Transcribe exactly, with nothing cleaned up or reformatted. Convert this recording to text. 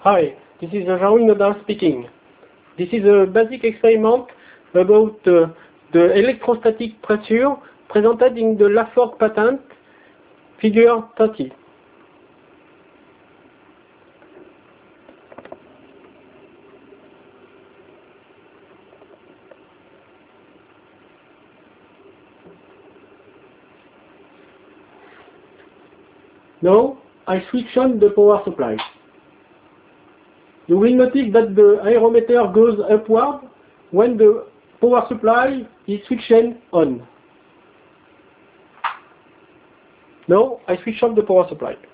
Hi, this is Jean-Louis Nodin speaking. This is a basic experiment about uh, the electrostatic pressure presented in the Laforgue patent, figure thirty. Now, I switch on the power supply. You will notice that the aerometer goes upward when the power supply is switched on. Now, I switch on the power supply.